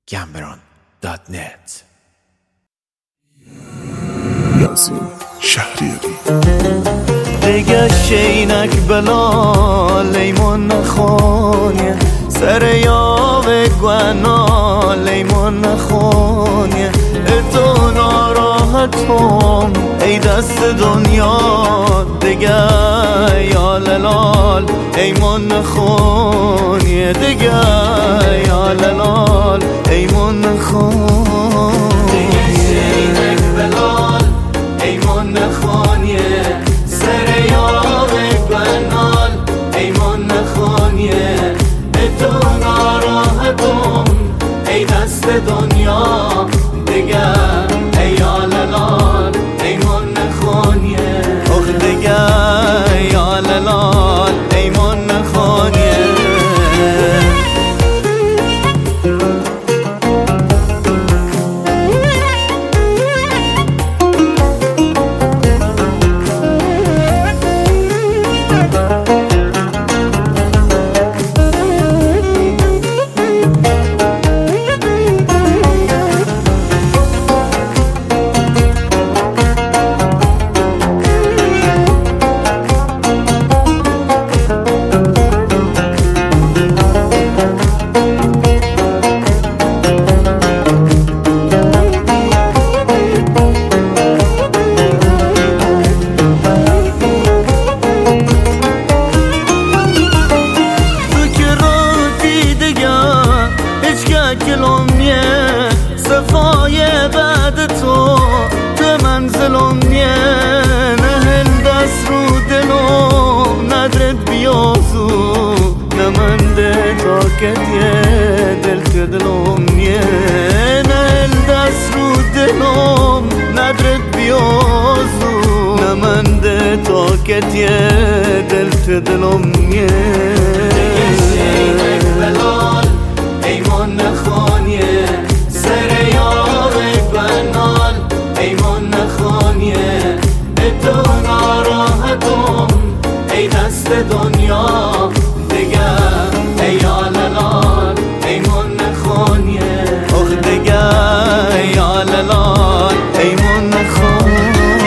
gambron.net. یاسین شهریاری دیگه شینک بلال ایمون نخونیه سر یاوه گوانال ایمون نخونیه اتو ناراحتم ای دست دنیا دیگه یا للال ایمون نخونیه دیگه یا للال ایمون نخونیه شینک بلال ایمون نخونیه سر یاوه گوانال ایمون نخونیه اتو ناراحتم ای دست دنیا دیگه ای یا للال ایمون نخونیه اخ دیگه یا للال ایمون نخونیه صفای بعد تو منزلم نیه نه دست رو دلم ندرت بیازو نمنده طاقتیه دل که دلم نیه نه دست رو دلم ندرت بیازو نمنده طاقتیه دل که دلم نیه شینک بلال ایمون نخونیه سر یاوه گوانال ایمون نخونیه اتو ناراحتم ای دست دنیا دیگه ای یا للال ایمون نخونیه اخ دیگه یا للال ایمون نخونیه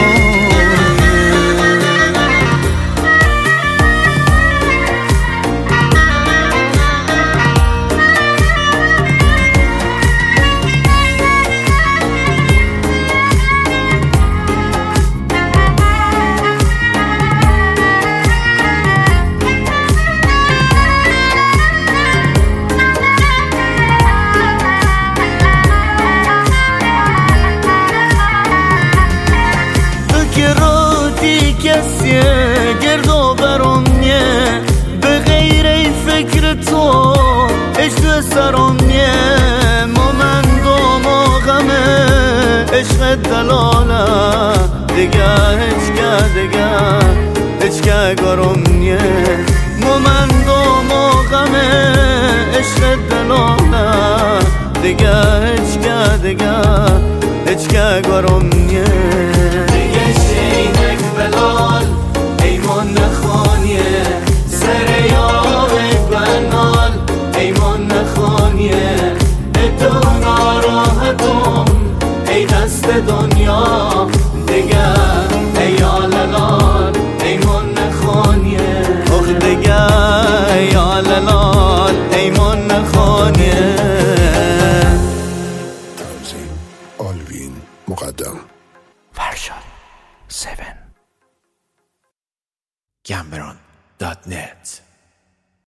کسیه گرد و برم نیه به غیر ای فکر تو عشق سرم نیه مومند و غمه عشق دلاله دیگه هچگه گرم نیه مومند و غمه عشق دلاله دیگه هچگه گرم نیه شینک بلال ایمون نخونیه سر یاوه گوانال ایمون نخونیه اتو ناراحتم ای دست دنیا دیگه ای یا للال ایمون نخونیه اخ دیگه یا للال ایمون نخونیه تنظیم آلوین مقدم فرشاد 7 gambron.net.